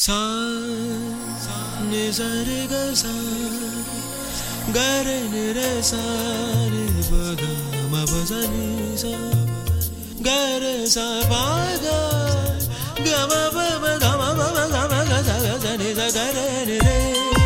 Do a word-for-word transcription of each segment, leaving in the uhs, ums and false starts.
सा नि सा रे ग सा ग रे नि रे सा नि प ग म प सा नि सा ग रे सा प ग ग म प प ग म प प ग म ग सा ग सा नि सा ग रे नि रे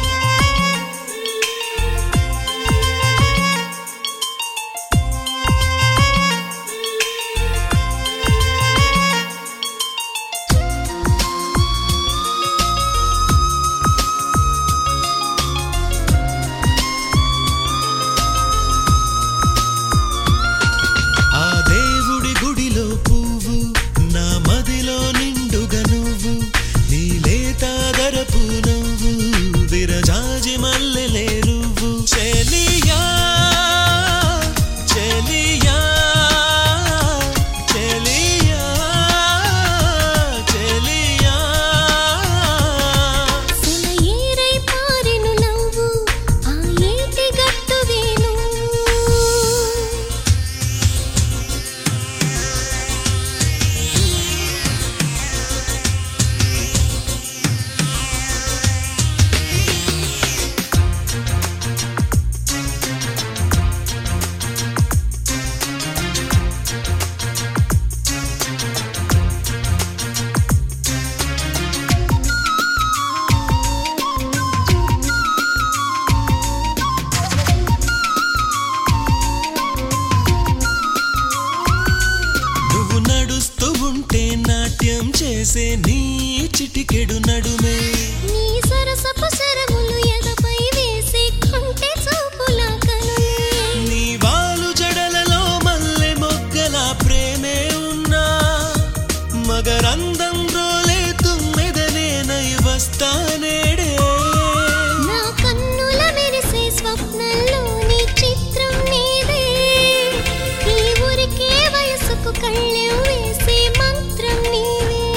చేసే నీ చిటికెడు నడుమే నీ సరసపు సరములు ఎదపై వేసే కొంటె చూపుల కనులే నీ వాలు జడలలో మల్లె మొగ్గల ప్రేమే ఉన్నా మగరందం రోలే తుమ్మెదనే నై వస్తానేడే నా కన్నుల మెరిసే స్వప్నంలో నీ చిత్రం నీదే ఈ ఊరికే వయసుకు కళ్ళెం వేసే మంత్రం నీదే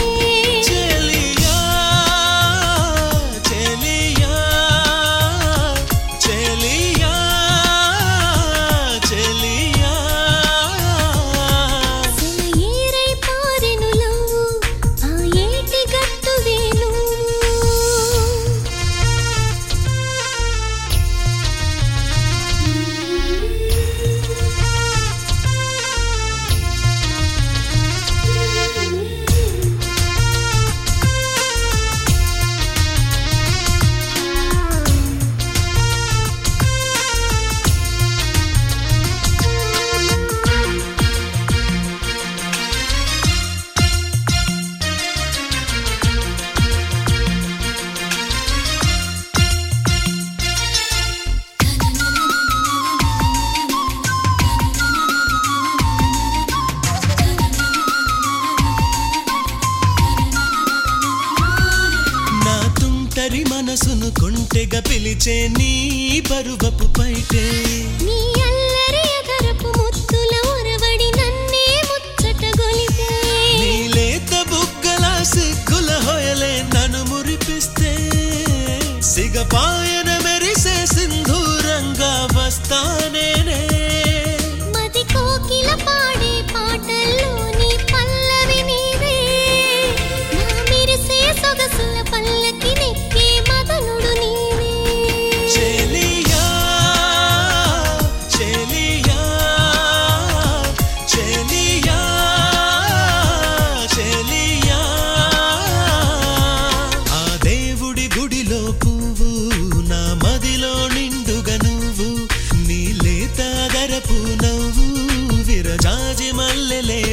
మనసును కొంటెగా పిలిచే నీ పరువపు పైటే నీ అల్లరి ఎదరపు ముత్తుల ఉరవడి నన్నే ముచ్చట గొలిపే నీ లేత బుగ్గల సిగ్గుల హొయలే నన్ను మురిపిస్తే సిగపాయన మెరిసే సింధూరంగా వస్తానేనే మది కోకిల పాడే పాటల్లో నీ పల్లవి నీదే నా మెరిసే సొగసుల పల్లకి నెక్కే మదనుడు నీవే చెలియా చెలియా చెలియా చెలియా ఆ దేవుడి గుడిలో పువ్వు నా మదిలో నిండుగా నువ్వు నీ లేత గరపు నవ్వు విరజాజి మల్లెలే